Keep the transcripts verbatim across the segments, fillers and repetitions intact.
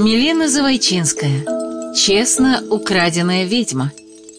Милена Завойчинская. Честно украденная ведьма.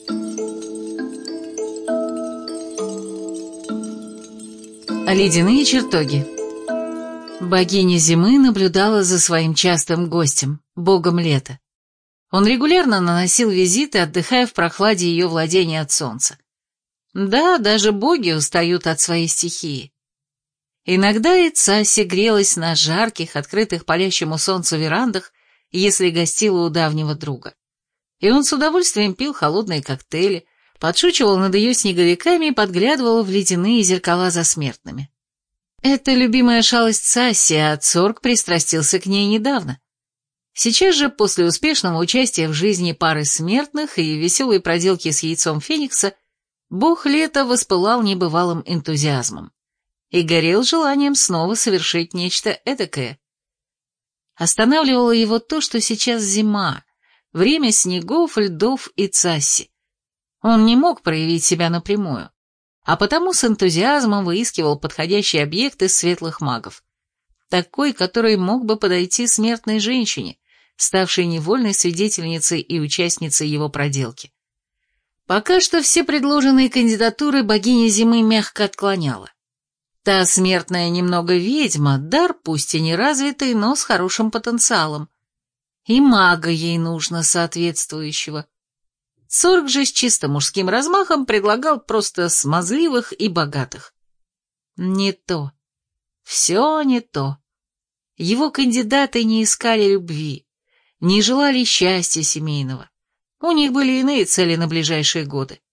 Ледяные чертоги. Богиня зимы наблюдала за своим частым гостем, богом лета. Он регулярно наносил визиты, отдыхая в прохладе ее владения от солнца. Да, даже боги устают от своей стихии. Иногда и Цасси грелась на жарких, открытых палящему солнцу верандах, если гостила у давнего друга. И он с удовольствием пил холодные коктейли, подшучивал над ее снеговиками и подглядывал в ледяные зеркала за смертными. Это любимая шалость Цасси, а Цорг пристрастился к ней недавно. Сейчас же, после успешного участия в жизни пары смертных и веселой проделки с яйцом Феникса, бог лета воспылал небывалым энтузиазмом и горел желанием снова совершить нечто эдакое. Останавливало его то, что сейчас зима, время снегов, льдов и Цасси. Он не мог проявить себя напрямую, а потому с энтузиазмом выискивал подходящий объект из светлых магов, такой, который мог бы подойти смертной женщине, ставшей невольной свидетельницей и участницей его проделки. Пока что все предложенные кандидатуры богиня зимы мягко отклоняла. Та смертная немного ведьма, дар пусть и не развитый, но с хорошим потенциалом. И мага ей нужно соответствующего. Цорг же с чисто мужским размахом предлагал просто смазливых и богатых. Не то. Все не то. Его кандидаты не искали любви, не желали счастья семейного. У них были иные цели на ближайшие годы.